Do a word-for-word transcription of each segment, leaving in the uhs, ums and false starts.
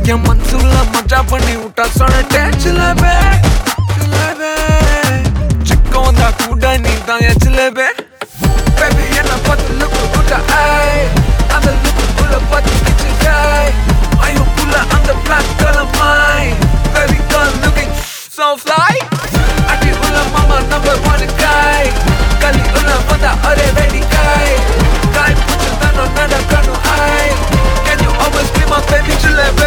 என் மனசுல மஜா பண்ணி விட்டா சொன்னேன் சிலபே சிலபே சிக்கம் வந்தா கூட நீ தான் என் சிலபே Baby என்ன பார்த்து look good eye அந்த look உள்ள பார்த்து கிச்சு guy ஐயோ புள்ள அந்த black girl of mine Baby girl looking so fly அடி உள்ள மாமா number one guy கலி உள்ள வந்தா அரே ready guy guy புச்சு தானோ நடக்கணும் I Can you always be my baby சிலபே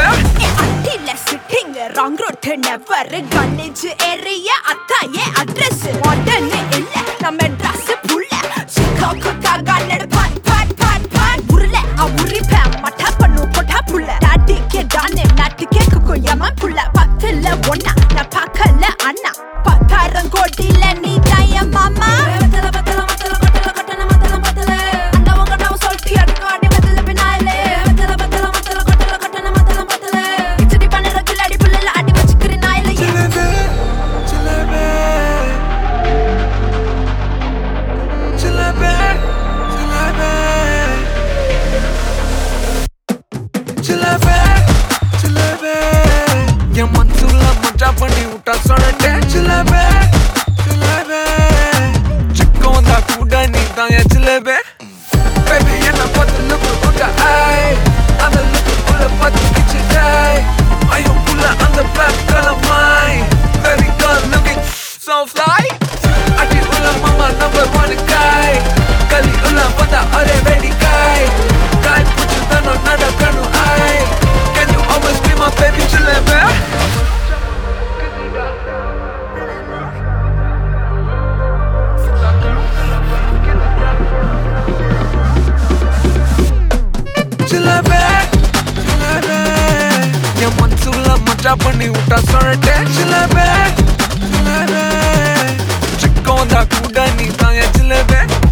Wrong road never college area atta ye address modern illa na madras pulla chikko kaga ned pat pat pat pat urle a uri pa matha pannu kotha pulla daddy ke dane nat ke ko yaman pulla pathla onna na pakala anna patharan kodila ni daya mama matala matala matala kotala kotana matala matala anda vonga now solti adkaade matala binale matala matala matala kotala kotana matala matala ichdi panera kiladi pulla என் மனசுல மஜா பண்ணி விட்டா சொன்னேன் சிலபே சிலபே சிக்கம் வந்தா கூட நீ தான் என் சிலபே Baby என்ன பார்த்து look good eye அந்த look உள்ள பார்த்து கிச்சு guy ஐயோ புள்ள அந்த black girl of mine Baby girl looking so fly அடி உள்ள மாமா number one guy கலி உள்ள வந்தா அரே ready guy guy புச்சு தானோ நடக்கணும் I Can you always be my baby சிலபே சிலபே சிலபே என் மனசுல மஜா பண்ணி விட்டா சொன்னேன் சிலபே சிலபே சிக்கம் வந்தா கூட நீ தான் என் சிலபே